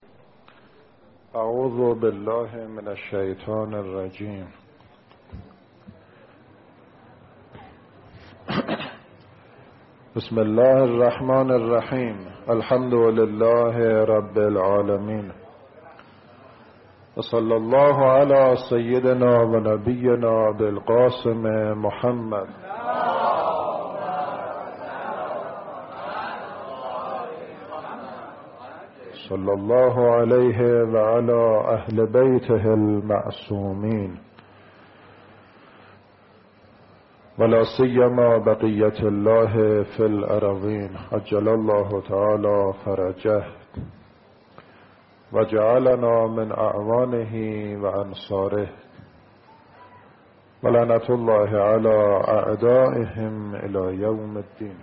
اعوذ بالله من الشیطان الرجیم. بسم الله الرحمن الرحیم. الحمد لله رب العالمین و صلی الله علی سیدنا و نبینا بالقاسم محمد صلی الله علیه و علی اهل بیته المعصومین ولا سیما بقیت الله فی الارضین عجل الله تعالی فرجه و جعلنا من اعوانه و انصاره و لعنت الله علی اعدائهم الی یوم الدین.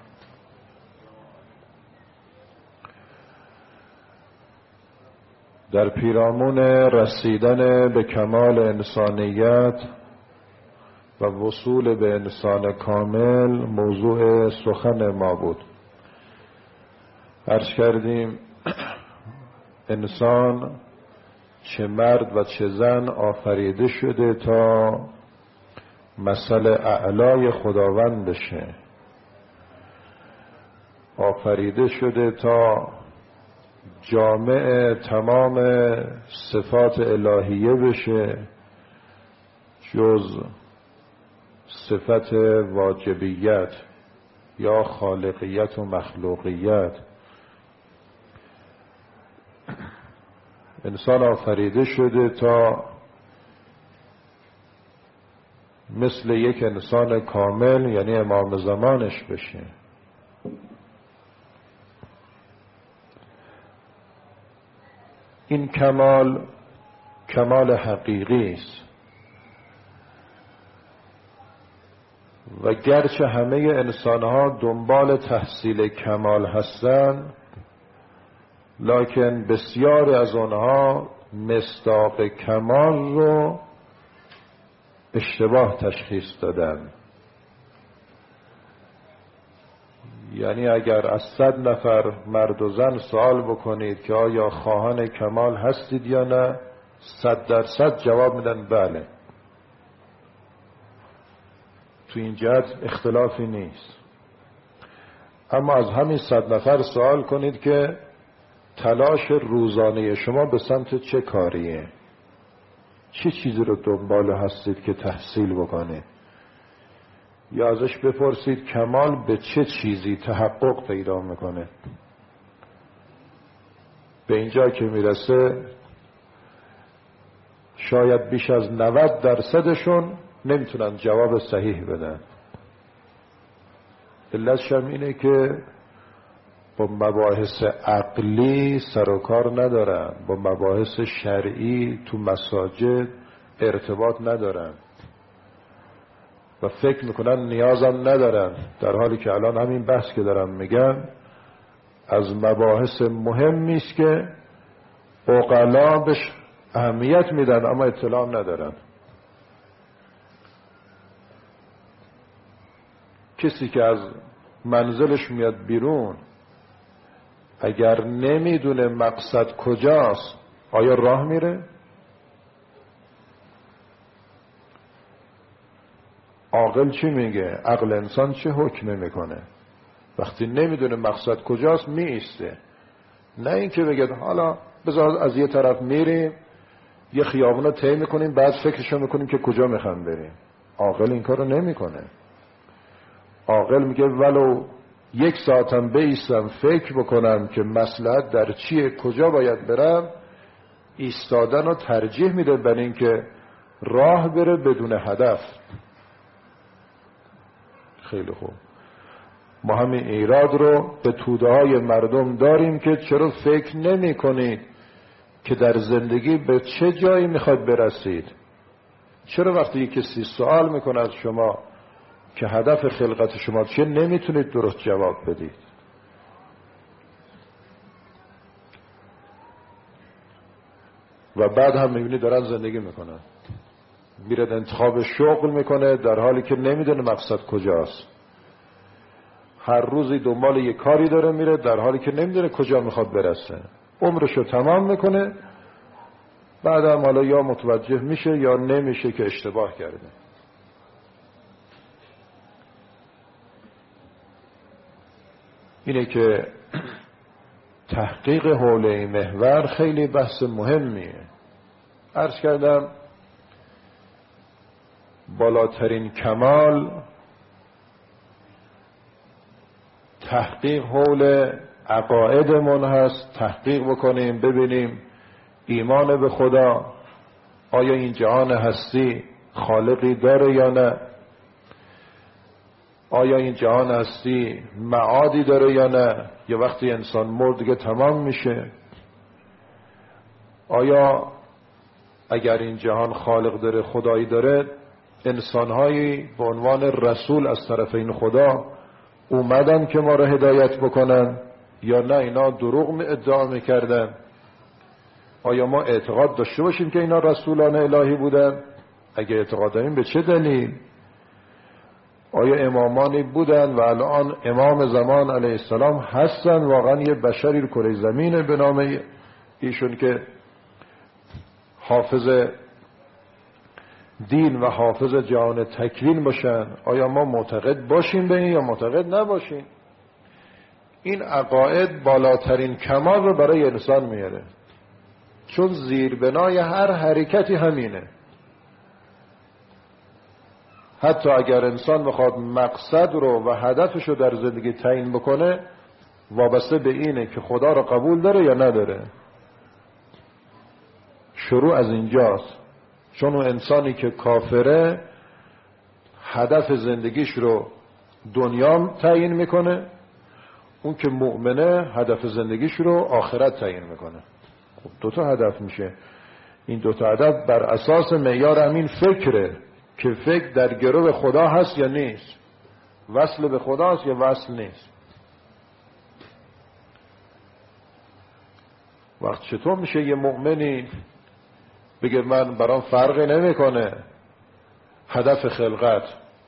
در پیرامون رسیدن به کمال انسانیت و وصول به انسان کامل موضوع سخن ما بود. عرض کردیم انسان چه مرد و چه زن آفریده شده تا مثل اعلای خداوند بشه، آفریده شده تا جامع تمام صفات الهیه بشه جز صفت واجبیت یا خالقیت و مخلوقیت. انسان آفریده شده تا مثل یک انسان کامل یعنی امام زمانش بشه. این کمال حقیقی است و گرچه همه انسانها دنبال تحصیل کمال هستند، لکن بسیاری از آنها مصداق کمال رو اشتباه تشخیص دادن. یعنی اگر از 100 نفر مرد و زن سوال بکنید که آیا خواهان کمال هستید یا نه، 100% جواب میدن بله. تو این جهت اختلافی نیست. اما از همین 100 نفر سوال کنید که تلاش روزانه شما به سمت چه کاریه؟ چه چیزی رو دنبال هستید که تحصیل بکنید؟ یا ازش بپرسید کمال به چه چیزی تحقق پیدا میکنه؟ به اینجا که میرسه شاید بیش از 90% نمیتونن جواب صحیح بدن. علتش هم اینه که با مباحث عقلی سر و کار ندارن، با مباحث شرعی تو مساجد ارتباط ندارن و فکر میکنن نیازم ندارن، در حالی که الان همین بحث که دارم میگم از مباحث مهمی است که عقلا بهش اهمیت میدن اما اطلاع ندارن. کسی که از منزلش میاد بیرون اگر نمیدونه مقصد کجاست آیا راه میره؟ عاقل چی میگه؟ عقل انسان چه حکم میکنه؟ وقتی نمیدونه مقصد کجاست می ایسته. نه اینکه بگه حالا بذار از یه طرف میریم یه خیابون رو طی میکنیم بعد فکرشو میکنیم که کجا میخوام بریم. عاقل این کارو نمیکنه. عاقل میگه ولو 1 ساعتم بایستم فکر بکنم که مصلحت در چیه، کجا باید برم، ایستادن رو ترجیح میده بر این که راه بره بدون هدف. خیلی خوب. ما همین ایراد رو به توده های مردم داریم که چرا فکر نمی کنید که در زندگی به چه جایی میخواد برسید؟ چرا وقتی یک کسی سوال میکنه از شما که هدف خلقت شما چیه نمیتونید درست جواب بدید؟ و بعد هم میبینید دارن زندگی میکنن، میره انتخاب شغل میکنه در حالی که نمیدونه مقصد کجاست. هر روزی دنبال یه کاری داره میره در حالی که نمیدونه کجا میخواد برسه. عمرشو تمام میکنه، بعدم حالا یا متوجه میشه یا نمیشه که اشتباه کرده. اینه که تحقیق حوله محور خیلی بحث مهمیه. عرض کردم بالاترین کمال تحقیق حول عقایدمون هست. تحقیق بکنیم ببینیم ایمان به خدا، آیا این جهان هستی خالقی داره یا نه؟ آیا این جهان هستی معادی داره یا نه؟ یا وقتی انسان مرد دیگه تمام میشه؟ آیا اگر این جهان خالق داره، خدایی داره، انسانهایی به عنوان رسول از طرف این خدا اومدن که ما را هدایت بکنن یا نه اینا دروغ ادعا میکردن؟ آیا ما اعتقاد داشته باشیم که اینا رسولان الهی بودن؟ اگه اعتقاد داریم به چه دلیل؟ آیا امامانی بودن و الان امام زمان علیه السلام هستن واقعا یه بشری کره زمینه به نام ایشون که حافظ دین و حافظ جهان تکوین باشن؟ آیا ما معتقد باشیم به این یا معتقد نباشیم؟ این عقاید بالاترین کمال رو برای انسان میاره، چون زیربنای هر حرکتی همینه. حتی اگر انسان بخواد مقصد رو و هدفش رو در زندگی تعیین بکنه، وابسته به اینه که خدا رو قبول داره یا نداره. شروع از اینجاست، چون اون انسانی که کافره هدف زندگیش رو دنیا تعیین میکنه، اون که مؤمنه هدف زندگیش رو آخرت تعیین میکنه. خب دوتا هدف میشه. این دوتا هدف بر اساس معیار همین فکره که فکر در گرو خدا هست یا نیست، وصل به خدا هست یا وصل نیست. وقت چطور میشه یه مؤمنی بگه من برام فرقی نمیکنه هدف خلقت؟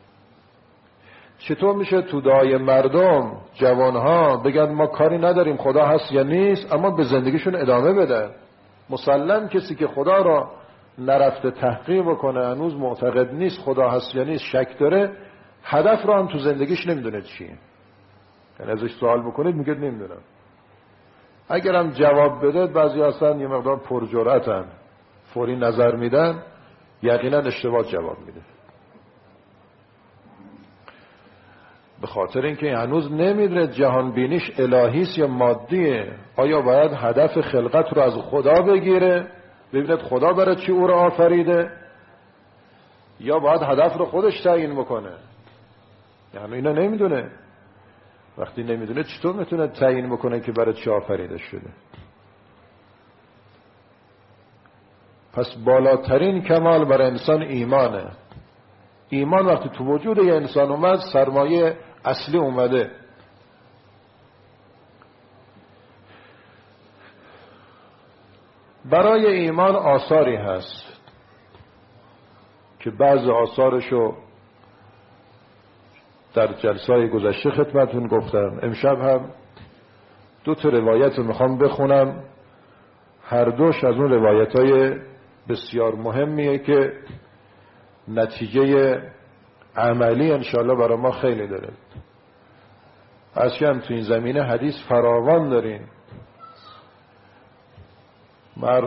چطور میشه تو دعای مردم جوانها بگن ما کاری نداریم خدا هست یا نیست، اما به زندگیشون ادامه بدن؟ مسلم کسی که خدا را نرفته تحقیق بکنه، هنوز معتقد نیست خدا هست یا نیست، شک داره، هدف را هم تو زندگیش نمیدونه چیه. یعنی ازش سوال بکنید میگه نمیدونم. اگرم جواب بده بعضی هستن یه مقدار پرجرأتن، فوری نظر میدن، یقینا اشتباه جواب میده. به خاطر اینکه هنوز نمیدونه جهان بینیش الهیست یا مادیه. آیا باید هدف خلقت رو از خدا بگیره ببیند خدا برای چی او رو آفریده، یا باید هدف رو خودش تعیین بکنه؟ یعنی اینا نمیدونه. وقتی نمیدونه چطور میتونه تعیین بکنه که برای چی آفریده شده؟ پس بالاترین کمال برای انسان ایمانه. ایمان وقتی تو وجود یه انسان اومد، سرمایه اصلی اومده. برای ایمان آثاری هست که بعض آثارشو در جلسه‌های گذشته خدمتتون گفتم. امشب هم دو تا روایت رو میخوام بخونم، هر دوش از اون روایت‌های بسیار مهمیه که نتیجه عملی انشاءالله برای ما خیلی داره. از که هم تو این زمینه حدیث فراوان داریم. مر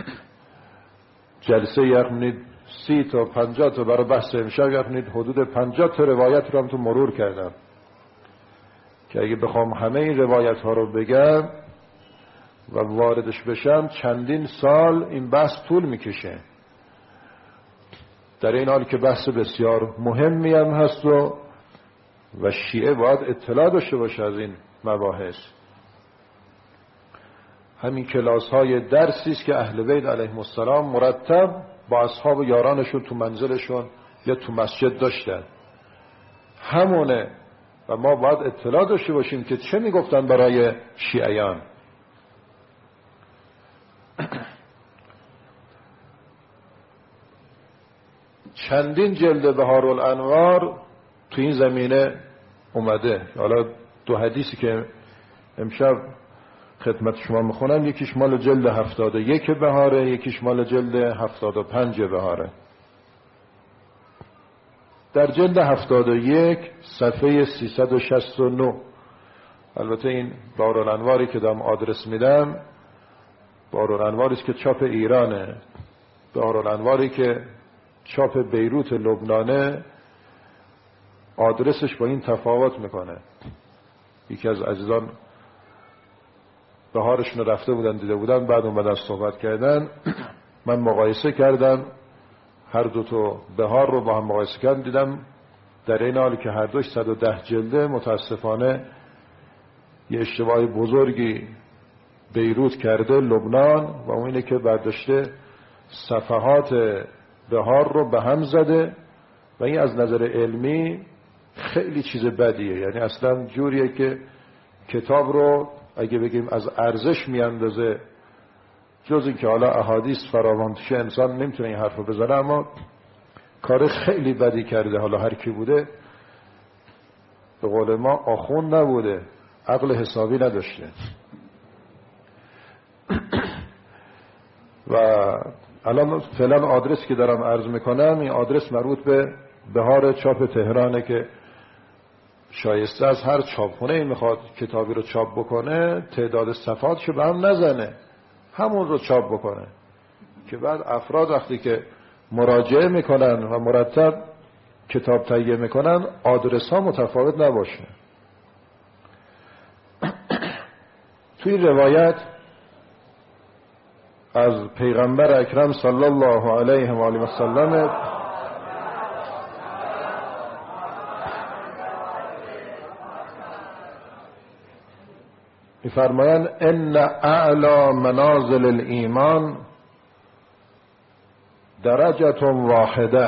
جلسه یقنید 30 تا 50 تا برای بحث امشب یقنید حدود 50 تا روایت رو هم تو مرور کردم که اگه بخوام همه این روایت ها رو بگم و واردش بشم چندین سال این بحث طول میکشه. در این حال که بحث بسیار مهمی هم هست و شیعه باید اطلاع داشته باشه از این مباحث. همین کلاس های درسی است که اهل بیت علیهم السلام مرتب با اصحاب و یارانشون تو منزلشون یا تو مسجد داشتن، همونه. و ما باید اطلاع داشته باشیم که چه میگفتن برای شیعیان. چندین جلد بهارالانوار تو این زمینه اومده. حالا دو حدیثی که امشب خدمت شما میخونم. یکیش مال جلد 71 بهاره، یکیش مال جلد 75 بهاره. در جلد 71 صفحه 369. البته این دارالانواری که دارم آدرس میدم دارالانواری است که چاپ ایرانه، دارالانواری که چاپ بیروت لبنانه آدرسش با این تفاوت میکنه. یکی از عزیزان بهارشون رفته بودن دیده بودن، بعد اومدن صحبت کردن، من مقایسه کردم هر دو تا بهار رو با هم مقایسه کردم، دیدم در این حالی که هر دوش 110 جلده متاسفانه یه اشتباه بزرگی بیروت کرده لبنان و اون اینه که برداشته صفحات بهار رو به هم زده و این از نظر علمی خیلی چیز بدیه. یعنی اصلا جوریه که کتاب رو اگه بگیم از ارزش میاندازه، جز این که حالا احادیث فراوان شه انسان نمیتونه این حرفو بزنه، اما کار خیلی بدی کرده. حالا هر کی بوده به قول ما آخوند نبوده، عقل حسابی نداشته. و الان فعلا آدرس که دارم عرض میکنم این آدرس مربوط به بهار چاپ تهرانه که شایسته از هر چاپخونه این میخواد کتابی رو چاپ بکنه تعداد صفحاتشو به هم نزنه، همون رو چاپ بکنه که بعد افراد وقتی که مراجعه میکنن و مرتب کتاب تهیه میکنن آدرس ها متفاوت نباشه. توی روایت از پیغمبر اکرم صلی الله علیه و آله و سلم می‌فرمایند ان اعلی منازل الایمان درجه واحده،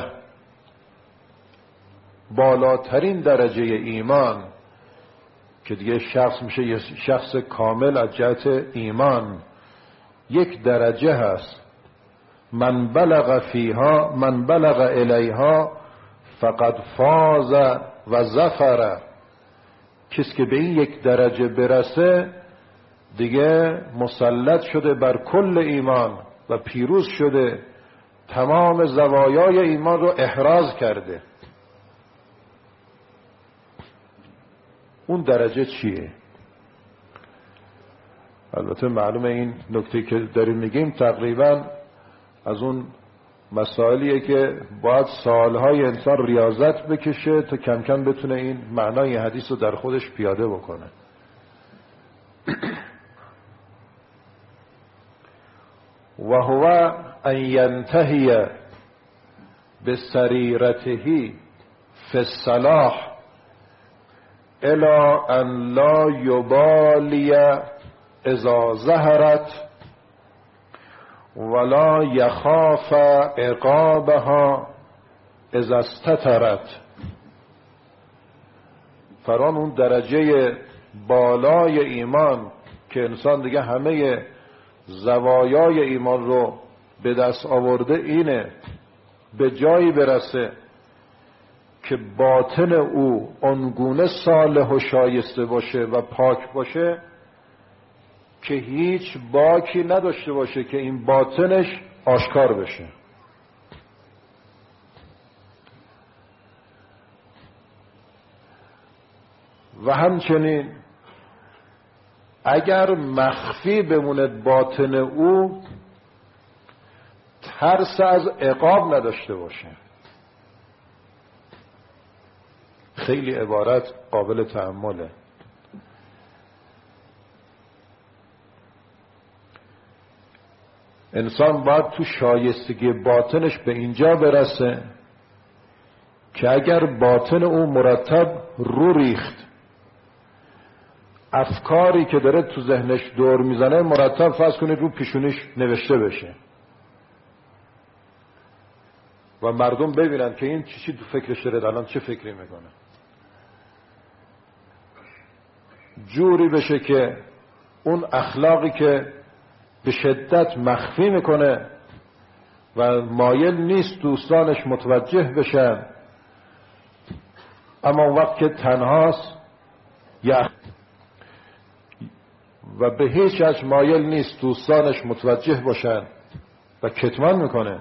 بالاترین درجه ایمان که دیگه شخص میشه یه شخص کامل از جهت ایمان، یک درجه هست. من بلغ فیها من بلغ الیها فقد فاز و ظفر. کسی که به این یک درجه برسه دیگه مسلط شده بر کل ایمان و پیروز شده، تمام زوایای ایمان رو احراز کرده. اون درجه چیه؟ البته معلومه این نکته که داریم میگیم تقریبا از اون مسائلیه که باید سالهای انسان ریاضت بکشه تا کم کم بتونه این معنای حدیث رو در خودش پیاده بکنه. و هو ان ینتهی بسریرته فی الصلاح الی ان لا یبالی اذا ظهرت ولا یخاف عقابها اذا استترت. فران اون درجه بالای ایمان که انسان دیگه همه زوایای ایمان رو به دست آورده اینه به جایی برسه که باطن او آنگونه صالح و شایسته باشه و پاک باشه که هیچ باکی نداشته باشه که این باطنش آشکار بشه. و همچنین اگر مخفی بمونه باطن او ترس از عقاب نداشته باشه. خیلی عبارت قابل تأمله. انسان باید تو شایستگی باطنش به اینجا برسه که اگر باطن او مرتب رو ریخت، افکاری که داره تو ذهنش دور میزنه مرتب فرض کنید رو پیشونیش نوشته بشه و مردم ببینن که این چی تو فکرش داره، الان چه فکری میکنه، جوری بشه که اون اخلاقی که به شدت مخفی میکنه و مایل نیست دوستانش متوجه بشن، اما اون وقت که تنهاست و به هیچ وجه مایل نیست دوستانش متوجه باشن و کتمان میکنه.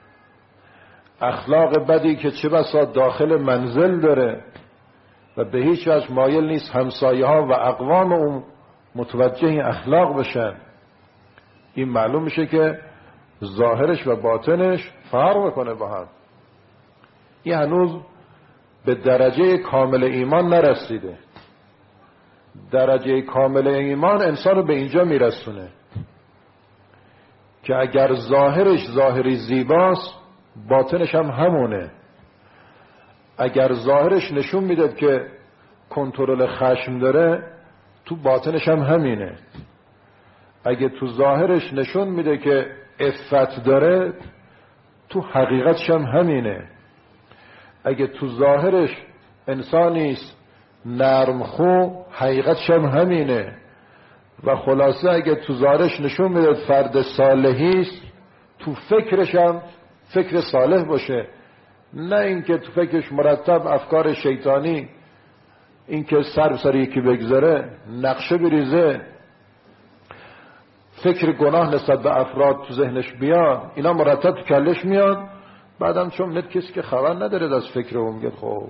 اخلاق بدی که چه بسا داخل منزل داره و به هیچ وجه مایل نیست همسایه ها و اقوام اون متوجه این اخلاق بشن. این معلوم میشه که ظاهرش و باطنش فرق میکنه با هم. این هنوز به درجه کامل ایمان نرسیده. درجه کامل ایمان انسان رو به اینجا میرسونه که اگر ظاهرش ظاهری زیباست باطنش هم همونه. اگر ظاهرش نشون میده که کنترل خشم داره تو باطنش هم همینه. اگه تو ظاهرش نشون میده که عفت داره تو حقیقتش هم همینه. اگه تو ظاهرش انسانیست نرمخو حقیقتش هم همینه. و خلاصه اگه تو ظاهرش نشون میده فرد صالحیست تو فکرش هم فکر صالح باشه، نه اینکه تو فکرش مرتب افکار شیطانی، اینکه سر یکی بگذاره، نقشه بریزه، فکر گناه نسبت به افراد تو ذهنش بیاد، اینا مرتب تو کلش میاد. بعدم چون ند کسی که خبر نداره از فکر اون میگه خب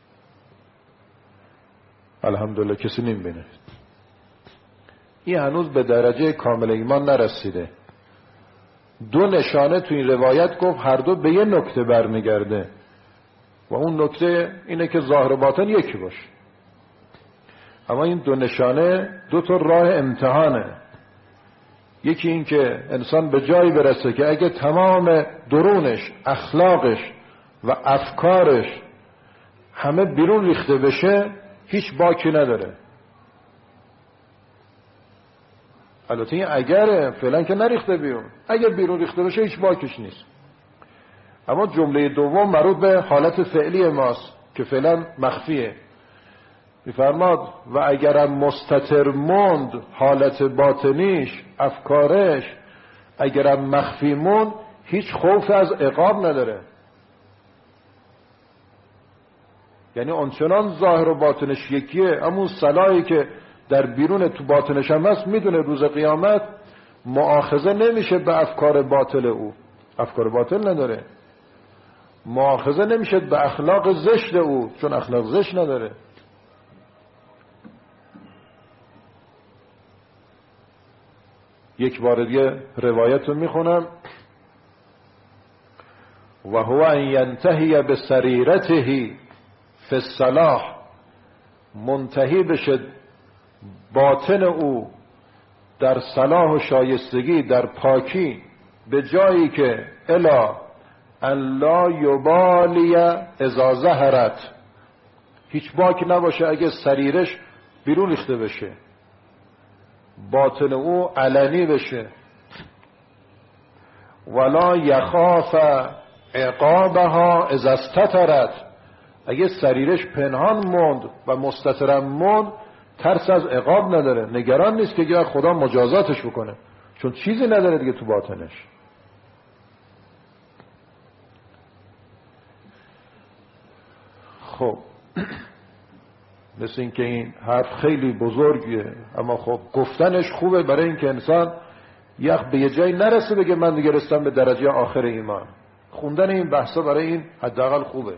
الحمدلله کسی نمیبینه. این هنوز به درجه کامل ایمان نرسیده. دو نشانه تو این روایت گفت هر دو به یه نکته برمیگرده و اون نکته اینه که ظاهر و باطن یکی باشه. اما این دو نشانه دو تا راه امتحانه. یکی این که انسان به جایی برسه که اگه تمام درونش، اخلاقش و افکارش همه بیرون ریخته بشه هیچ باکی نداره. البته این اگره، فعلا که نریخته بیرون. اگر بیرون ریخته بشه هیچ باکش نیست. اما جمله دوم مربوط به حالت فعلی ماست که فعلا مخفیه. میفرماد و اگرم مستتر موند حالت باطنیش، افکارش اگرم مخفی موند هیچ خوف از عقاب نداره. یعنی آنچنان ظاهر و باطنش یکیه، اما صلاحی که در بیرون تو باطنش هم هست میدونه روز قیامت مؤاخذه نمیشه به افکار باطل او. افکار باطل نداره. مؤاخذه نمیشه به اخلاق زشت او چون اخلاق زشت نداره. یک بار دیگه روایت رو میخونم. و هو ان ینتهی به سریرته فی الصلاح، منتهی بشه باطن او در صلاح و شایستگی، در پاکی، به جایی که الا ان لا یبالی اذا ظهرت، هیچ باکی نباشه اگه سریرش بیرون ریخته بشه، باطن او علنی بشه. ولا یخاف عقابها اذا استترت، اگه سریرش پنهان موند و مستترم موند ترس از عقاب نداره، نگران نیست که اگه خدا مجازاتش بکنه چون چیزی نداره دیگه تو باطنش. خب مثل این که این حرف خیلی بزرگیه، اما خب گفتنش خوبه برای اینکه انسان به یه جایی نرسه بگه من دیگه رسیدم به درجه آخر ایمان. خوندن این بحثا برای این حداقل خوبه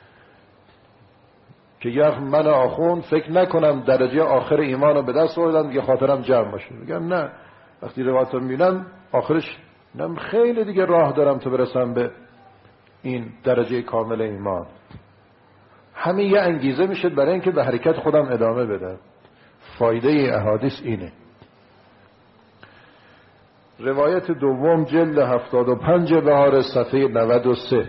که من آخوند فکر نکنم درجه آخر ایمان رو به دست آوردم دیگه خاطرم جمع باشه. میگم نه، وقتی روایت رو میبینم آخرش خیلی دیگه راه دارم تا برسم به این درجه کامل ایمان. همین یه انگیزه میشه برای اینکه به حرکت خودم ادامه بدم. فایده احادیث اینه. روایت دوم جلد 75 بهار صفحه 93،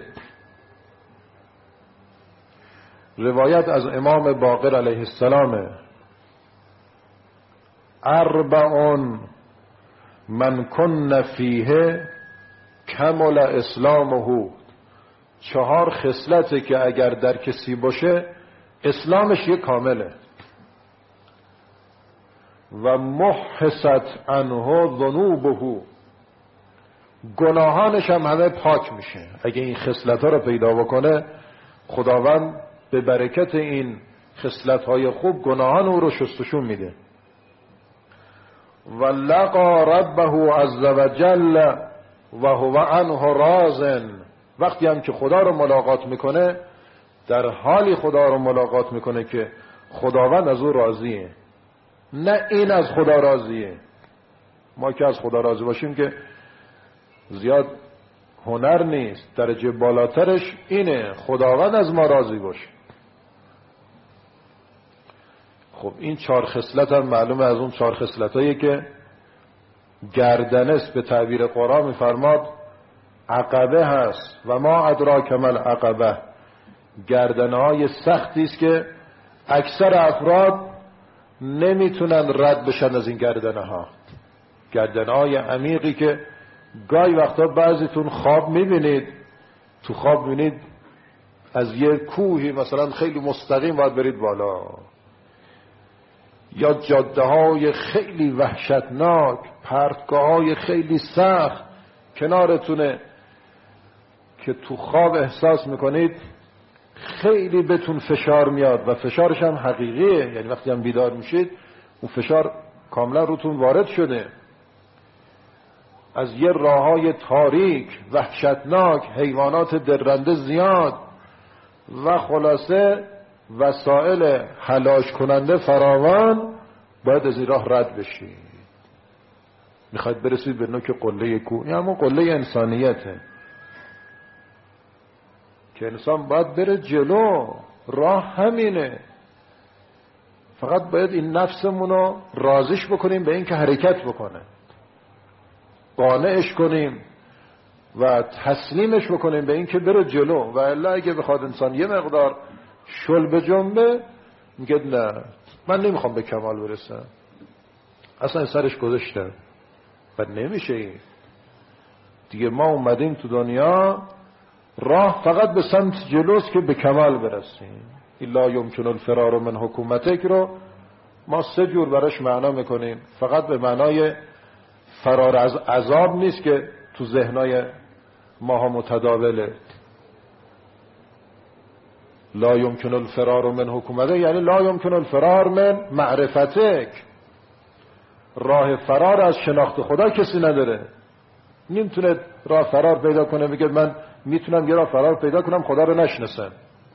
روایت از امام باقر علیه السلام: اربع من کن فیه کمل اسلامه، 4 خصلته که اگر در کسی باشه اسلامش یه کامله. و محست عنه ذنوبه، گناهانش هم همه پاک میشه. اگه این خصلت‌ها رو پیدا بکنه خداوند به برکت این خصلت‌های خوب گناهان او رو شستشون میده. و لقا ربه عز وجل و هو عنه راض. وقتی هم که خدا رو ملاقات میکنه، در حالی خدا رو ملاقات میکنه که خداوند از او راضیه، نه این از خدا راضیه. ما که از خدا راضی باشیم که زیاد هنر نیست، درجه بالاترش اینه خداوند از ما راضی باشه. خب این 4 خصلت هم معلومه از اون 4 خصلتایی که گردنست به تعبیر قرآن میفرماد عقبه هست. و ما ادراک ما العقبه، گردنهای سختی است که اکثر افراد نمیتونن رد بشن از این گردنها. گردنهای عمیقی که گاهی وقتا بعضیتون خواب میبینید، تو خواب میبینید از یه کوهی مثلا خیلی مستقیم باید برید بالا، یا جاده های خیلی وحشتناک، پرتگاه های خیلی سخت کنارتونه که تو خواب احساس میکنید خیلی بهتون فشار میاد و فشارش هم حقیقیه. یعنی وقتی هم بیدار میشید اون فشار کاملا روتون وارد شده. از یه راههای تاریک وحشتناک، حیوانات درنده زیاد و خلاصه وسایل هلاک کننده فراوان، باید از این راه رد بشید. میخواید برسید به نوک قله کوه، این همون قله انسانیته که انسان باید بره جلو. راه همینه، فقط باید این نفسمونو راضیش بکنیم به این که حرکت بکنه، قانعش کنیم و تسلیمش بکنیم به این که بره جلو. و الا اگه بخواد انسان یه مقدار شل به جنبه، میگه نه من نمیخوام به کمال برسم، اصلا سرش گذاشتم و نمیشه. این دیگه ما اومدیم تو دنیا، راه فقط به سمت جلوست که به کمال برسیم. الا یمکن الفرار من حکومتک رو ما 3 جور براش معنا میکنیم. فقط به معنای فرار از عذاب نیست که تو ذهنای ماها متداوله. لا یمکن الفرار من حکومتک یعنی لا یمکن الفرار من معرفتک. راه فرار از شناخت خدا کسی نداره. نمیتونه راه فرار پیدا کنه بگه من میتونم یه راه فرار پیدا کنم خدا رو نشناسم.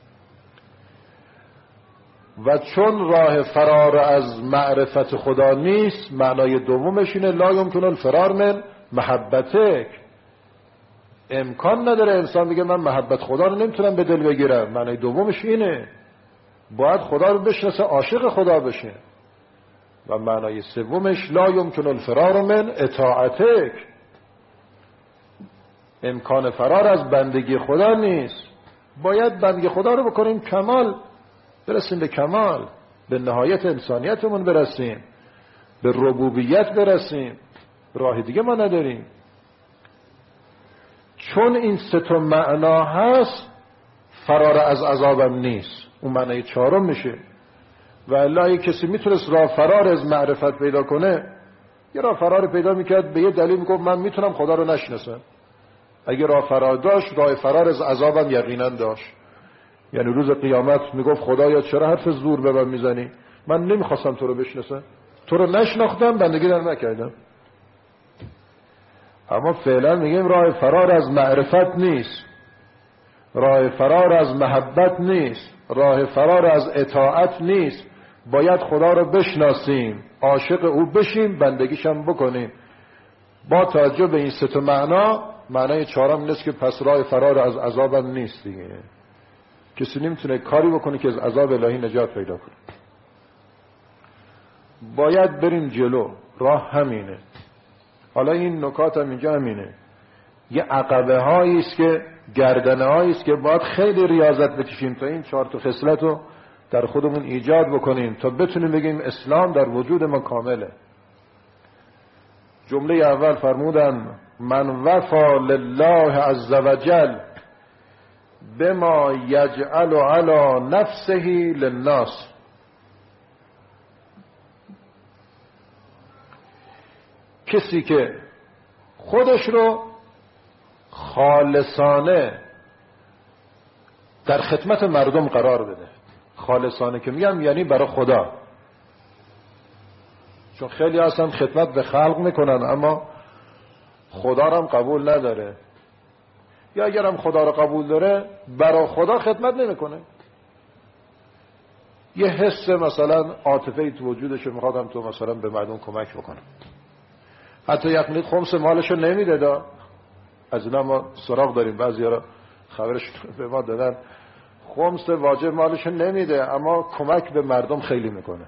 و چون راه فرار از معرفت خدا نیست، معنای دومش اینه لا یمکن الفرار من محبتک. امکان نداره انسان بگه من محبت خدا رو نمیتونم به دل بگیرم. معنای دومش اینه باید خدا رو بشناسه، عاشق خدا بشه. و معنای سومش لا یمکن الفرار من اطاعتک. امکان فرار از بندگی خدا نیست، باید بندگی خدا رو بکنیم کمال، برسیم به کمال، به نهایت انسانیتمون برسیم، به ربوبیت برسیم. راه دیگه ما نداریم. چون این 3 معنا هست، فرار از عذابم نیست، اون معنای 4 میشه. و الا اگه کسی میتونست راه فرار از معرفت پیدا کنه، یه راه فرار پیدا میکرد به یه دلیل میگفت من میتونم خدا رو نشناسم. اگه راه فرار داشت، راه فرار از عذابم یقینا داشت. یعنی روز قیامت میگفت خدایا چرا حرف زور به من میزنی؟ من نمیخواستم تو رو بشناسم، تو رو نشناختم، بندگی در نکردم. اما فعلا میگیم راه فرار از معرفت نیست، راه فرار از محبت نیست، راه فرار از اطاعت نیست. باید خدا رو بشناسیم، عاشق او بشیم، بندگیشم بکنیم. با توجه به این 3 معنا، معنای 4م نیست که پس راه فرار از عذابم نیست دیگه. کسی نمیتونه کاری بکنه که از عذاب الهی نجات پیدا کنه. باید بریم جلو، راه همینه. حالا این نکات هم اینجا همینه. یه عقبه هایی است که گردنه هایی است که باید خیلی ریاضت بکشیم تا این 4 خصلت رو در خودمون ایجاد بکنیم تا بتونیم بگیم اسلام در وجود ما کامله. جمله اول فرمودن من وفا لله عز وجل بما یجعل علی نفسه للناس. کسی که خودش رو خالصانه در خدمت مردم قرار بده. خالصانه که میگم یعنی برای خدا، چون خیلی هستن خدمت به خلق میکنن اما خدا رو هم قبول نداره، یا اگرم خدا رو قبول داره برای خدا خدمت نمیکنه. یه حس مثلا عاطفه‌ای تو وجودشه، میخوادم تو مثلا به مردم کمک بکنه، حتی یقینی خمس مالشو نمیده دا. از اینا ما سراغ داریم، بعضیا خبرش به ما دادن خمس واجب مالشو نمیده اما کمک به مردم خیلی میکنه.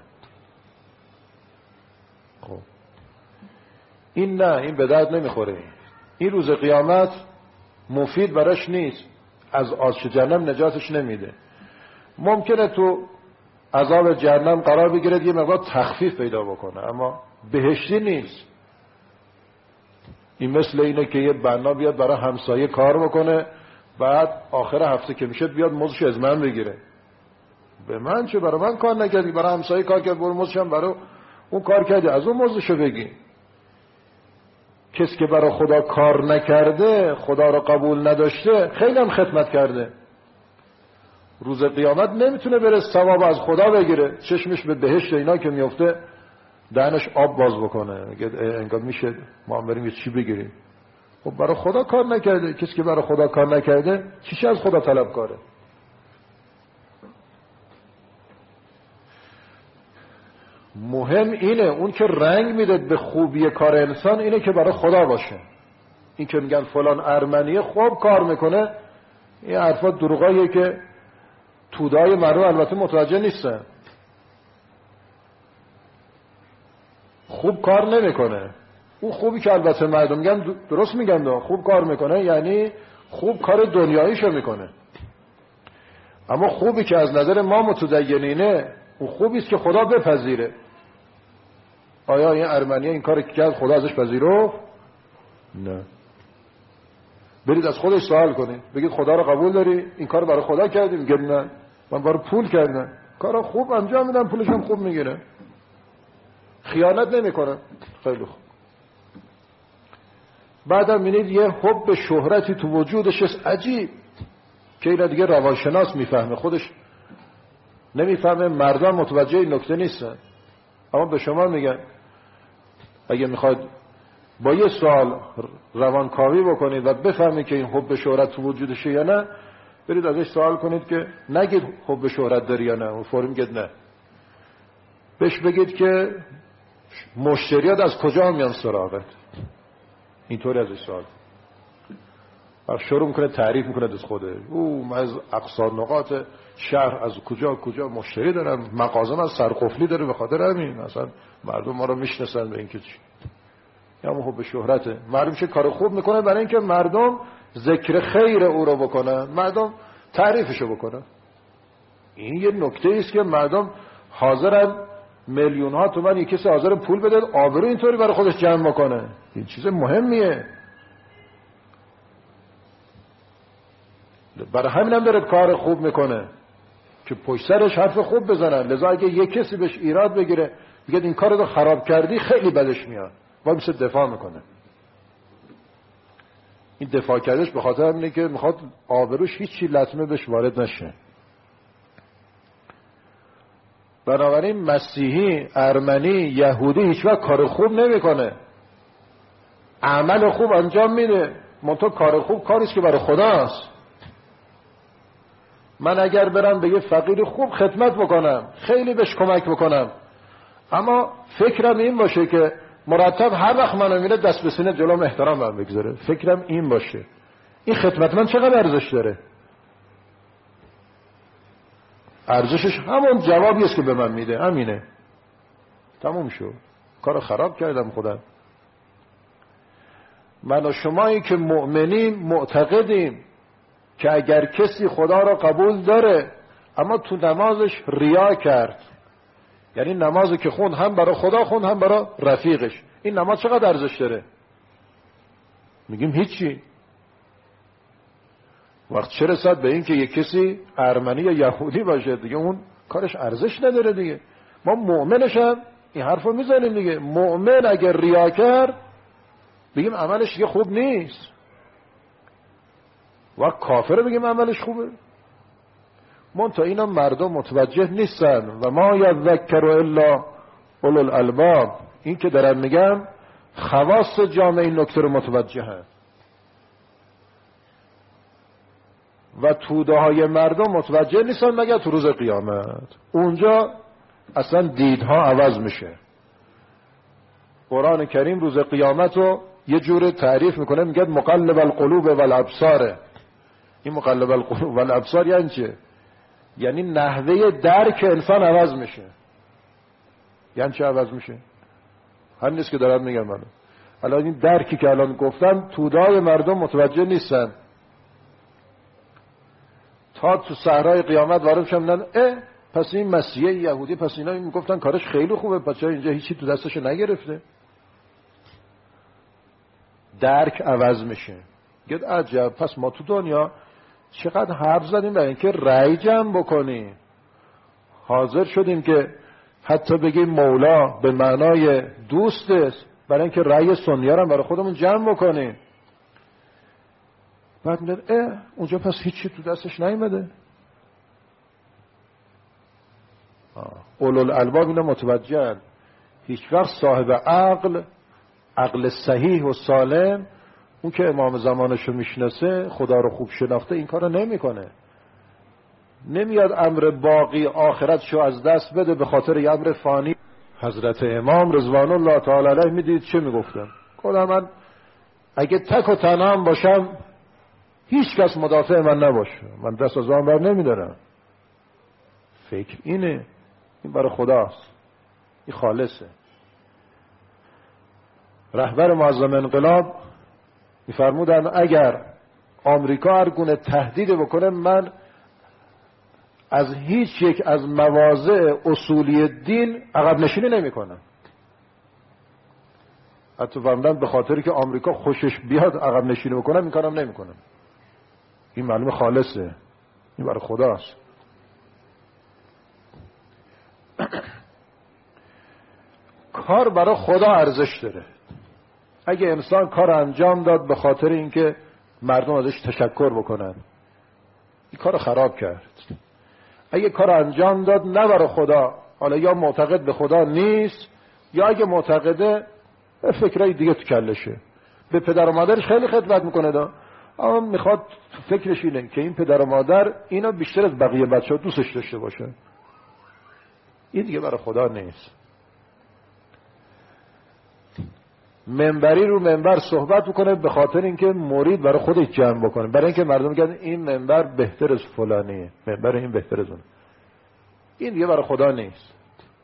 خب این نه، این به درد نمیخوره. این روز قیامت مفید براش نیست، از آتش جهنم نجاتش نمیده. ممکنه تو عذاب جهنم قرار بگیره یه مقدار تخفیف پیدا بکنه اما بهشتی نیست. این مثل اینه که یه بنا بیاد برای همسایه کار بکنه، بعد آخر هفته که میشه بیاد مزدش از من بگیره. به من چه؟ برای من کار نکردی، برای همسایه کار کرد، برو مزدش هم برای اون کار کردی، از اون مزدشو بگی. کسی که برای خدا کار نکرده، خدا رو قبول نداشته، خیلی هم خدمت کرده، روز قیامت نمیتونه بره ثواب از خدا بگیره. چشمش به بهشت اینا که میفته دهنش آب باز بکنه، میگه انگار میشه ما هم بریم یه چی بگیریم. خب برای خدا کار نکرده. کسی که برای خدا کار نکرده چیش از خدا طلب کاره؟ مهم اینه، اون که رنگ میده به خوبی کار انسان اینه که برای خدا باشه. این که میگن فلان ارمنیه خوب کار میکنه، این حرفا دروغاییه که تودای مردم البته متوجه نیستن. خوب کار نمیکنه. اون خوبی که البته مردم میگن درست میگن، خوب کار میکنه یعنی خوب کار دنیاییشو میکنه. اما خوبی که از نظر ما متدینینه اون خوبی است که خدا بپذیره. آیا این ارمنیه این کار که کرد خدا ازش پذیرفت؟ نه. برید از خودش سوال کنید، بگید خدا رو قبول داری؟ این کار برای خدا کردی؟ میگه نه، من برای پول کردم. کارا خوب انجام میدم، پولش هم خوب میگیره، خیانت نمیکنه. خیلی خوب. بعدم میبینید یه حب شهرتی تو وجودش است عجیب که اینا دیگه روانشناس میفهمه، خودش نمیفهمه، مردم متوجه این نکته نیستن. اما به شما میگن اگه میخواید با یه سوال روانکاوی بکنید و بفهمید که این حب شهرت تو وجودشه یا نه، برید ازش سوال کنید که نگید حب شهرت داری یا نه، اون فوری میگه نه. بهش بگید که مشتریات از کجا میان سراغت، اینطوری ازش سوال. شروع میکنه تعریف میکنه از خوده، او از اقصا نقاط شهر از کجا مشتری دارم، مغازم از سرقفلی داره، به خاطر همین اصلا مردم ما رو میشناسن به اینکه چی. یا خب به شهرته. مردم چه کار خوب میکنه برای اینکه مردم ذکر خیر او رو بکنن، مردم تعریفشو بکنن. این یه نکته است که مردم حاضرن میلیون ها تومان یک کسی حاضر پول بده آبرو اینطوری برای خودش جمع بکنه. این چیز مهمیه. برای همین هم داره کار خوب میکنه که پشت سرش حرف خوب بزنن. لذا اگه یک کسی بهش ایراد بگیره بگه این کار رو خراب کردی، خیلی بدش میاد و میشه دفاع میکنه. این دفاع کردش به خاطر همینه که میخواد آبروش هیچی لطمه بهش وارد نشه. بنابراین مسیحی، ارمنی، یهودی هیچ وقت کار خوب نمیکنه، عمل خوب انجام میده، منتها کار خوب کاریست که برای خداست. من اگر برم به یه فقیر خوب خدمت بکنم، خیلی بهش کمک بکنم، اما فکرم این باشه که مرتب هر وقت منو میره دست به سینه جلوم احترام من بگذاره، فکرم این باشه، این خدمت من چقدر ارزش داره؟ ارزشش همون جوابی است که به من میده، همینه، تموم شد، کارو خراب کردم خودم. من و شمایی که مؤمنیم معتقدیم که اگر کسی خدا را قبول داره اما تو نمازش ریا کرد، یعنی نمازی که خوند هم برای خدا خوند هم برای رفیقش، این نماز چقدر ارزش داره؟ میگیم هیچی. وقت چه رسد به این که یک کسی ارمنی یا یهودی باشه، دیگه اون کارش ارزش نداره دیگه. ما مؤمنش هم این حرفو میزنیم دیگه، مؤمن اگر ریا کرد بگیم عملش دیگه خوب نیست، و کافر بگیم عملش خوبه. منتها اینا مردم متوجه نیستن. و ما یذکر الا اولو الالباب، این که دارم میگم خواص جامعه این نکته رو متوجه هست و توده های مردم متوجه نیستن مگر تو روز قیامت. اونجا اصلا دیدها عوض میشه. قرآن کریم روز قیامت رو یه جور تعریف میکنه، میگه مقلب القلوب والابصار. این مقلب القلوب والابصار یعنی چه؟ یعنی نحوه درک انسان عوض میشه. یعنی چه عوض میشه؟ همین نیست که دارم میگم. من الان این درکی که الان گفتم تودای مردم متوجه نیستن تا تو صحرای قیامت وارد شدن. پس این مسیحی یهودی، پس اینا میگفتن کارش خیلی خوبه، پس چرا اینجا هیچی تو دستش نگرفته؟ درک عوض میشه. گفت عجب، پس ما تو دنیا چقدر حرف زدیم برای اینکه رأی جمع بکنیم، حاضر شدیم که حتی بگیم مولا به معنای دوست است برای اینکه رأی سنی‌ها رو برای خودمون جمع بکنیم. بعد میگه اونجا پس هیچی تو دستش نیومده. اولوالالباب اینا متوجهن. هیچ وقت صاحب عقل صحیح و سالم، اون که امام زمانشو میشناسه، خدا رو خوب شناخته، این کارو نمیکنه. نمیاد امر باقی آخرتشو از دست بده به خاطر یه امر فانی. حضرت امام رضوان الله تعالی علیه میدید چه میگفتن؟ خدا من اگه تک و تنها باشم هیچ کس مدافع من نباشه، من دست از آن بر نمیدارم. فکر اینه، این برای خداست، این خالصه. رهبر معظم انقلاب میفرمودن اگر آمریکا هر گونه تهدید بکنه من از هیچ یک از مواضع اصولی دین عقب نشینی نمی کنم. حتی فرمودن به خاطری که آمریکا خوشش بیاد عقب نشینی بکنم این کارم نمی کنم. این معلوم خالصه، این برای خداست. کار برای خدا ارزش داره. اگه انسان کار انجام داد به خاطر اینکه مردم ازش تشکر بکنن، این کار خراب کرد. اگه کار انجام داد نه برای خدا، حالا یا معتقد به خدا نیست یا اگه معتقده فکرای دیگه تو کلشه، به پدر و مادرش خیلی خدمت میکنه اما میخواد فکرش اینه که این پدر و مادر اینا بیشتر از بقیه بچه‌ها دوستش داشته باشه. این دیگه برای خدا نیست. منبری رو منبر صحبت بکنه به خاطر اینکه مرید برای خودش جمع بکنه، برای اینکه مردم میگن این منبر بهتر از فلانیه، منبر این بهتر از اون. این دیگه برای خدا نیست.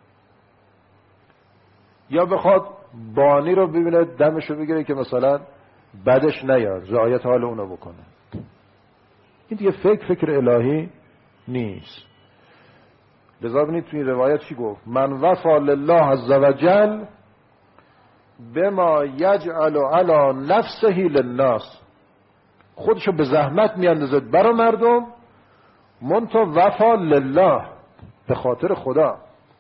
یا بخواد بانی رو ببینه دمشو بگیره که مثلا بدش نیاد، رعایت حال اونو بکنه. این دیگه فکر الهی نیست. لذا ببینید توی روایت چی گفت؟ من وفا لله عز وجل بما یجعل علی نفسه للناس. خودشو به زحمت میاندازد برای مردم، منتها وفا لله، به خاطر خدا.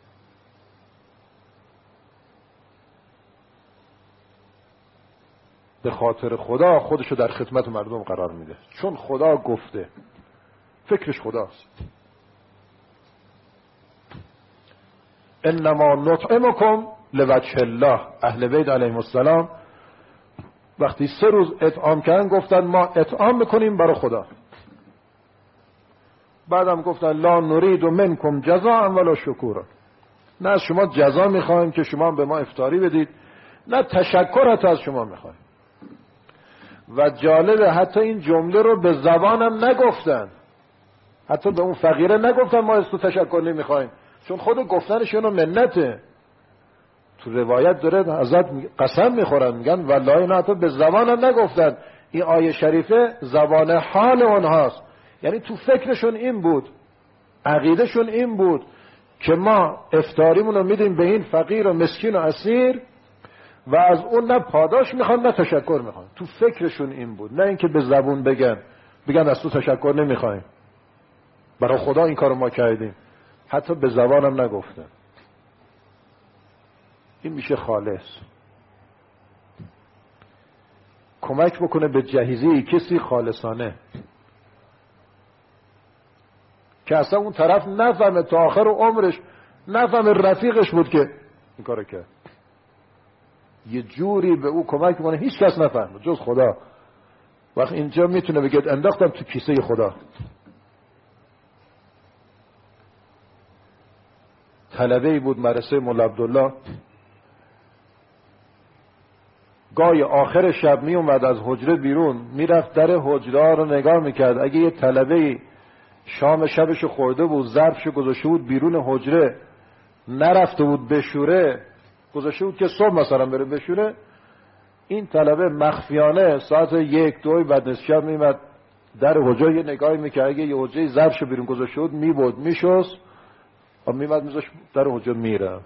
به خاطر خدا خودشو در خدمت مردم قرار میده، چون خدا گفته، فکرش خداست. انما نطعمکم لوجه الله. اهل بیت علیهم السلام وقتی 3 روز اطعام کردن گفتن ما اطعام میکنیم برای خدا. بعدم گفتن لا نرید منکم جزاء ولا شکورا. نه از شما جزا میخوایم که شما به ما افطاری بدید، نه تشکر حتی از شما میخوایم. و جالبه حتی این جمله رو به زبانم نگفتن، حتی به اون فقیره نگفتن ما از تو تشکر نمیخوایم، چون خود گفتنشون رو منته. تو روایت داره حضرت قسم میخورن میگن والله اینا حتی به زبانم نگفتن. این آیه شریفه زبان حال اونهاست، یعنی تو فکرشون این بود، عقیدهشون این بود که ما افطاریمون رو میدیم به این فقیر و مسکین و اسیر و از اون نه پاداش میخوان نه تشکر میخوان. تو فکرشون این بود، نه اینکه به زبون بگن از تو تشکر نمیخوایم، برای خدا این کارو ما کردیم. حتی به زبانم نگفتن. این میشه خالص. کمک بکنه به جهیزی کسی خالصانه که اصلا اون طرف نفهمه، تا آخر عمرش نفهمه رفیقش بود که این کارو کرد. یه جوری به او کمک کنه هیچ کس نفهمه جز خدا. وقت اینجا میتونه بگه انداختم تو کیسه خدا. طلبه‌ای بود مدرسه مولا عبدالله، گاهی آخر شب می اومد از حجره بیرون، میرفت در حجره رو نگاه میکرد. اگه یه طلبه‌ای شام شبش خورده بود، ظرفش گذاشته بود بیرون حجره، نرفته بود بشوره، گذاشته بود که صبح مثلا بره بشوره، این طلبه مخفیانه ساعت 1-2 بعد نصف شب میمد در حجره یه نگاهی میکرد. اگه یه حجره ظرفش بیرون گذاشته بود میبرد میشست و میمد میذاش در حجره میره.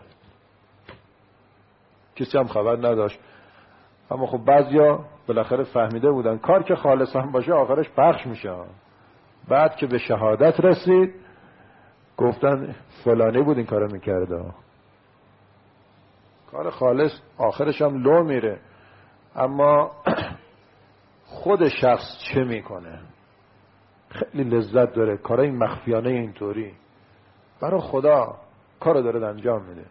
کسی هم خبر نداشت. اما خب بعضیا بالاخره فهمیده بودن کار که خالص هم باشه آخرش پخش میشه. بعد که به شهادت رسید گفتن فلانی بود این کارو میکرده. کار خالص آخرش هم لو میره. اما خود شخص چه میکنه؟ خیلی لذت داره کارای مخفیانه اینطوری برای خدا کارو داره انجام میده.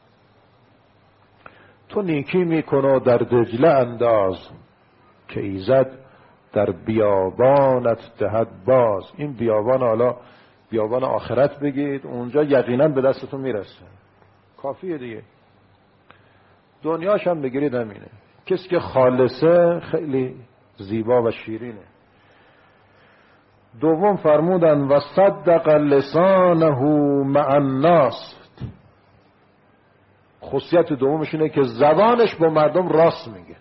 تو نیکی میکنو در دجله انداز، که ایزد در بیابانت دهد باز. این بیابان حالا بیابان آخرت بگید، اونجا یقینا به دستتون میرسه. کافیه دیگه. دنیاش هم بگیرید همینه. کسی که خالصه خیلی زیبا و شیرینه. دوم فرمودن و صدق لسانه مع الناس. خصوصیت دومش اینه که زبانش با مردم راست میگه.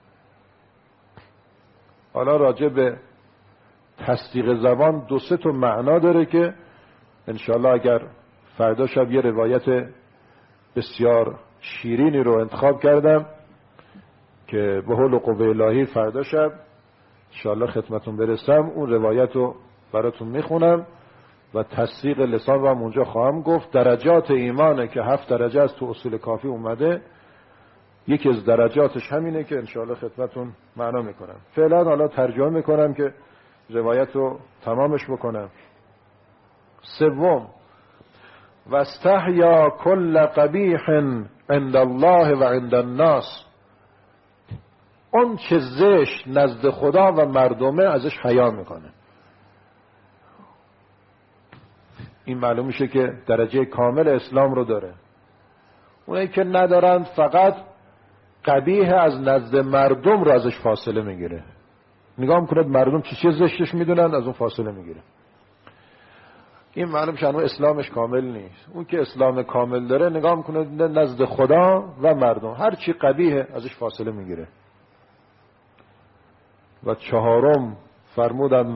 حالا راجع به تصدیق زبان 2-3 تا معنا داره که انشاءالله اگر فردا شب یه روایت بسیار شیرینی رو انتخاب کردم که به حول و قوه الهی فردا شب انشاءالله خدمتون برسم، اون روایت رو براتون میخونم و تصدیق لسان رو هم اونجا خواهم گفت. درجات ایمانه که 7 درجه از تو اصول کافی اومده، یکی از درجاتش همینه که انشاءالله خدمتون معنا میکنم. فعلا حالا ترجمه میکنم که روایت رو تمامش بکنم. سوم و استحیا کل قبیح عند الله و عند الناس. اون چه زشت نزد خدا و مردمه ازش حیا میکنه. این معلوم میشه که درجه کامل اسلام رو داره. اونایی که ندارن فقط قبیح از نزد مردم رو ازش فاصله میگیره. نگاه میکنه مردم چه زشتش میدونن، از اون فاصله میگیره. این معلوم شنو اسلامش کامل نیست. اون که اسلام کامل داره نگاه میکنه نزد خدا و مردم هر چی قبیحه ازش فاصله میگیره. و چهارم فرمودن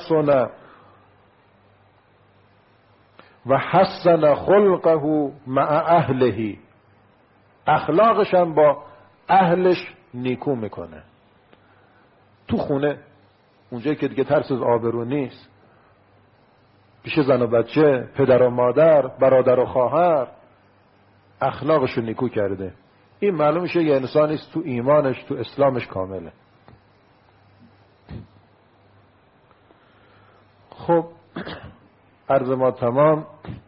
و حسن خلقه مع اهله. اخلاقش هم با اهلش نیکو میکنه. تو خونه اونجایی که دیگه ترس از آبرو نیست، پیش زن و بچه، پدر و مادر، برادر و خواهر، اخلاقش رو نیکو کرده. این معلوم میشه یه انسانیست تو ایمانش تو اسلامش کامله. خب عرض ما تمام.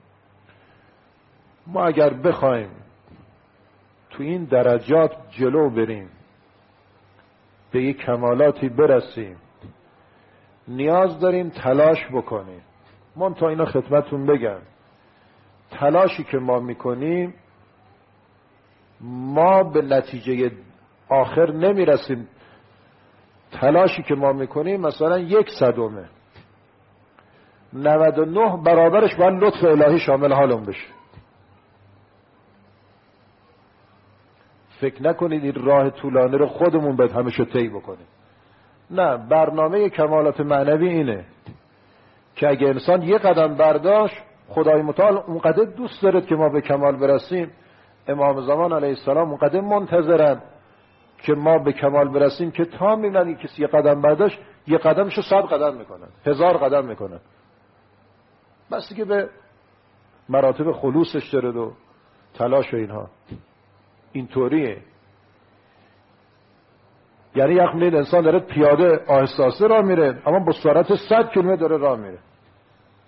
ما اگر بخوایم تو این درجات جلو بریم، به یک کمالاتی برسیم، نیاز داریم تلاش بکنیم. من تا اینا خدمتون بگم، تلاشی که ما میکنیم ما به نتیجه آخر نمیرسیم. تلاشی که ما میکنیم مثلا 1/100، 99 برابرش باید لطف الهی شامل حالم بشه. فکر نکنید این راه طولانی رو خودمون باید همیشه طی بکنیم. نه، برنامه کمالات معنوی اینه که اگه انسان یه قدم برداشت، خدای متعال اونقدر دوست دارد که ما به کمال برسیم. امام زمان علیه السلام اونقدر منتظرن که ما به کمال برسیم که تا میبینن کسی یه قدم برداشت، یه قدمشو 100 قدم میکنن، 1000 قدم میکنن. بس که به مراتب خلوصش داره و تلاش و اینها. اینطوریه. یعنی یک میلید انسان داره پیاده آهسته آهسته راه میره، اما با سرعت 100 کیلومتر داره راه میره.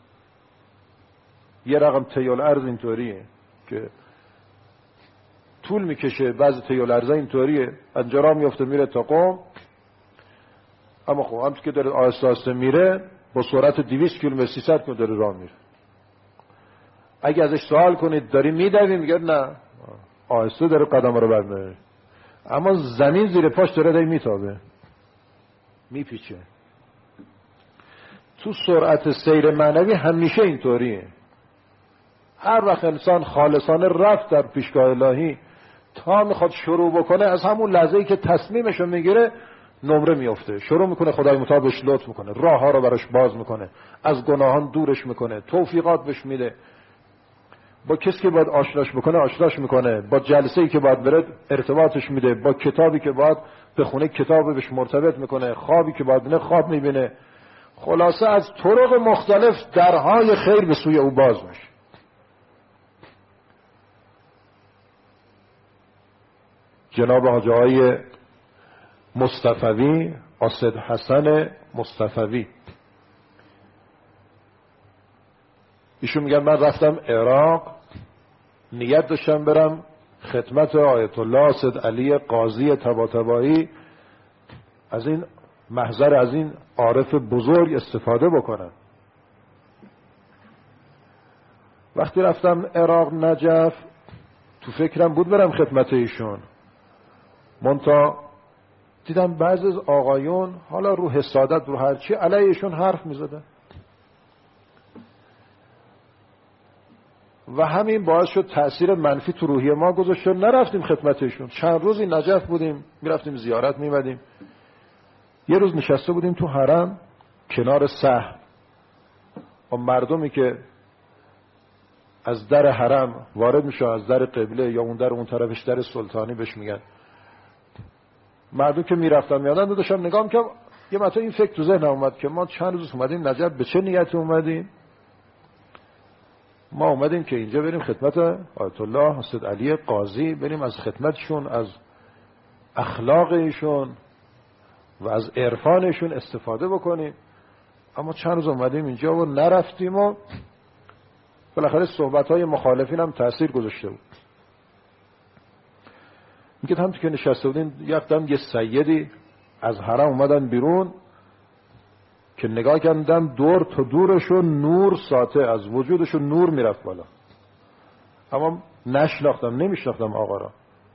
یه رقم طی الارض اینطوریه که طول میکشه، بعضی تیولرزه اینطوریه، انجرا میفته میره تا قم. اما خب همچون که داره آهسته آهسته میره با سرعت 200 کیلومتر 300 کیلومتر داره راه میره. اگه ازش سوال کنید داری میدوی، میگه نه، آهسته داره قدم رو برمی‌داره، اما زمین زیر پاش داره میتابه، میپیچه. تو سرعت سیر معنوی همیشه اینطوریه. هر وقت انسان خالصانه رفت در پیشگاه الهی تا میخواد شروع بکنه، از همون لحظه‌ای که تصمیمشو میگیره نمره میفته، شروع میکنه خدای متعال بهش لطف میکنه، راه ها رو براش باز میکنه، از گناهان دورش میکنه، توفیقات بهش میده، با کسی که باید آشناش بکنه آشناش میکنه، با جلسه‌ای که باید بره ارتباطش میده، با کتابی که باید بخونه کتاب بهش مرتبط میکنه، خوابی که باید بینه خواب میبینه. خلاصه از طرق مختلف درهای خیر به سوی او باز میشه. جناب حاجی های مصطفوی، اسد حسن مصطفوی، ایشون میگن من رفتم عراق، نیت داشتم برم خدمت آیت الله اسد علی قاضی طباطبایی، از این محضر، از این عارف بزرگ استفاده بکنم. وقتی رفتم عراق نجف، تو فکرم بود برم خدمت ایشون، منتها دیدم بعضی از آقایون حالا رو حسادت رو هرچی علیه ایشون حرف میزدن و همین باعث شد تأثیر منفی تو روحیه ما گذاشت، نرفتیم خدمت ایشون. چند روزی نجف بودیم، میرفتیم زیارت میمدیم. یه روز نشسته بودیم تو حرم کنار صحن، و مردمی که از در حرم وارد میشه، از در قبله یا اون در اون طرفش در سلطانی بهش میگن، مردم که میرفتن میادن داشتم نگاه میکنم، یه مطمئن این فکر تو ذهنم اومد که ما چند روز اومدیم نجف، به چه نیتی اومدیم؟ ما اومدیم که اینجا بریم خدمت آیت الله اسد علی قاضی، بریم از خدمتشون، از اخلاق ایشون و از عرفانشون استفاده بکنیم. اما چند روز اومدیم اینجا و نرفتیم و بالاخره صحبت‌های مخالفین هم تأثیر گذاشته بود. میگه همون که نشسته بودیم یکدم یه سیدی از حرم اومدن بیرون که نگاه کردم دور تا دورشون نور ساطع، از وجودشون نور میرفت بالا، اما نمیشناختم آقا را.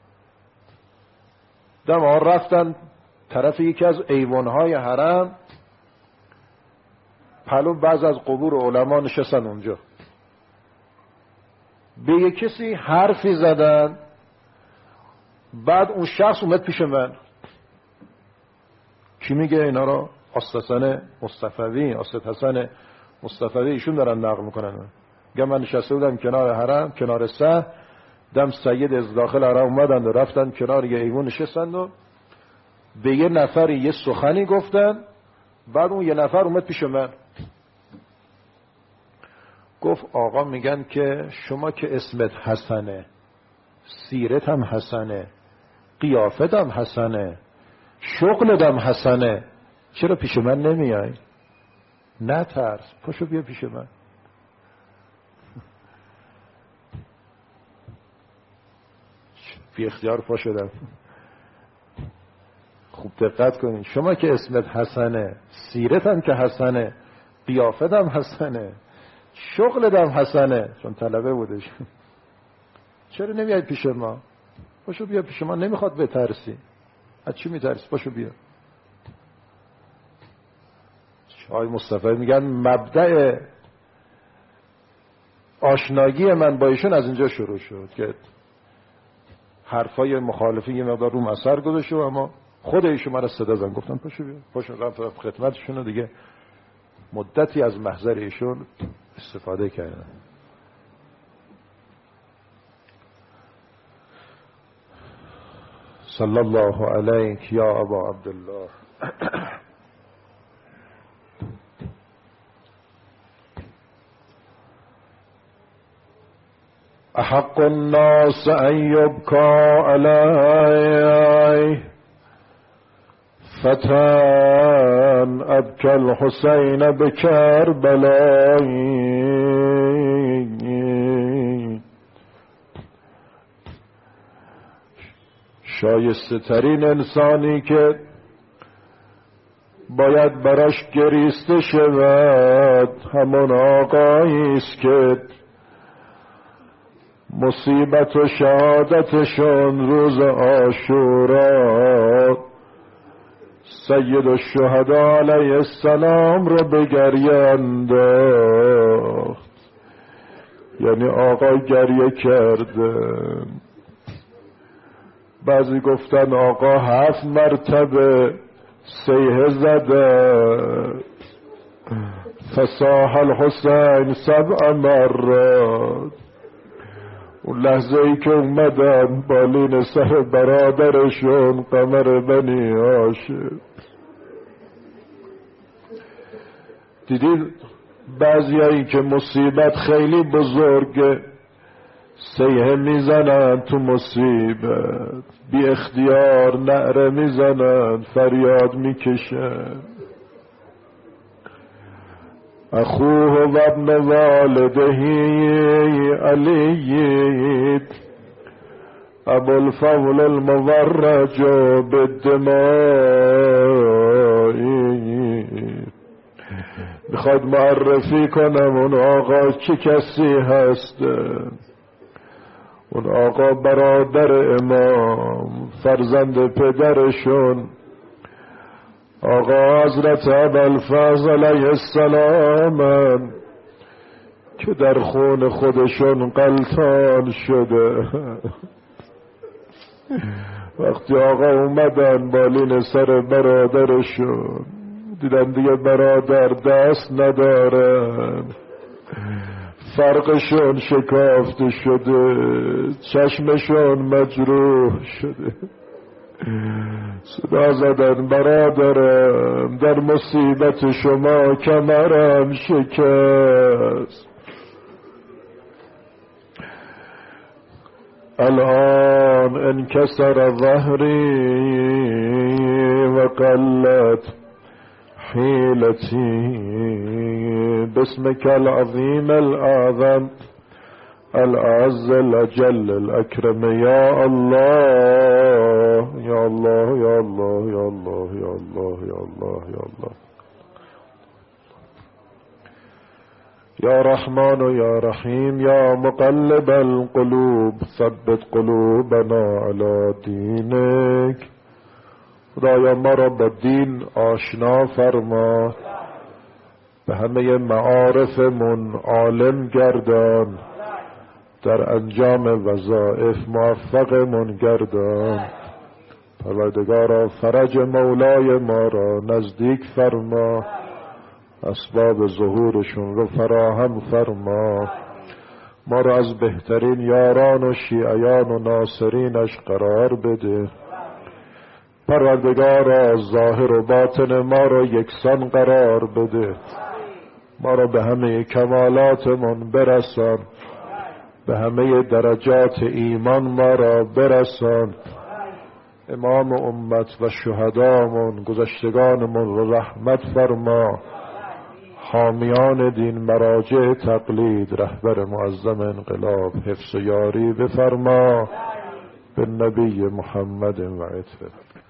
دم آقا رفتن طرف یکی از ایوانهای حرم، پلو بعض از قبور علما نشستن اونجا، به یک کسی حرفی زدن. بعد اون شخص اومد پیش من، کی میگه اینا را؟ اسد حسن مصطفوی، اسد حسن مصطفوی، ایشون دارن نقل میکنن. میگم من نشسته بودم کنار حرم، کنار صحن، دم سید از داخل حرم اومدن و رفتن کنار یه ایوان نشستن و به یه نفر یه سخنی گفتن. بعد اون یه نفر اومد پیش من گفت آقا میگن که شما که اسمت حسنه، سیرت هم حسنه، قیافت هم حسنه، شغلت هم حسنه، چرا پیش من نمیای؟ نترس، پاشو بیا پیش من. بی اختیار پا شدم. خوب دقت کنین، شما که اسمت حسنه، سیرت هم که حسنه، قیافت هم حسنه، شغلت هم حسنه، چون طلبه بودش، چرا نمیای پیش ما؟ پاشو بیا پیش ما، نمیخواد بترسی. از چی میترسی؟ پاشو بیا. آقای مصطفی میگن مبدأ آشنایی من با ایشون از اینجا شروع شد که حرفای مخالفی یه مقدار روم اثر گذاشته، اما خود ایشون من را صدا زدن، گفتن پاشو بیا. پاشو رفتم خدمتشون و دیگه مدتی از محضر ایشون استفاده کردن. صلی الله علیک یا ابا عبدالله. احق الناس ان یبکا علیه فتن ابکی الحسین بکربلای. شایسته ترین انسانی که باید براش گریسته شود همون آقایی است که مصیبت و شهادتشون روز عاشورا سید الشهدا علیه السلام رو به گریه انداخت. یعنی آقا گریه کرده. بعضی گفتن آقا 7 مرتبه صیحه زده. فصاح الحسین 7 مرات. اون لحظه ای که اومدن بالین سر برادرشون قمر بنی هاشم، دیدید بعضیایی که مصیبت خیلی بزرگه صیحه میزنن تو مصیبت، بی اختیار نعره میزنن، فریاد میکشن. اخوه و ابن والده علی ابو الفضل المورج بالدماء. میخواد معرفی کنم اون آقا چه کسی هست. اون آقا برادر امام، فرزند پدرشون آقا حضرت ابوالفضل علیه السلام که در خون خودشون غلطان شده. وقتی آقا اومدن بالین سر برادرشون دیدن دیگه برادر دست ندارن، فرقشون شکافته شده، چشمشون مجروح شده. صدا زدن برادرم در مصیبت شما کمرم شکست. الان انکسر ظهری و قلت حیلتی باسمك العظیم الاعظم الأعز الأجل الأكرم يا الله يا الله يا الله يا الله يا الله يا الله يا الله يا رحمن يا رحيم يا مقلب القلوب ثبت قلوبنا على دينك. خدایا ما را با دین آشنا فرما، به همه معارفمون عالم گردان، در انجام وظایف موفقمون گردان. پروردگارا فرج مولای ما را نزدیک فرما، اسباب ظهورشون رو فراهم فرما. ما را از بهترین یاران و شیعیان و ناصرینش قرار بده. پروردگارا ظاهر و باطن ما را یکسان قرار بده. ما را به همه کمالاتمون برسان، به همه درجات ایمان ما را برسان. امام امت و شهدامون گذشتگانمون را رحمت فرما. حامیان دین، مراجع تقلید، رهبر معظم انقلاب حفظ و یاری بفرما. به نبی محمد و عطر.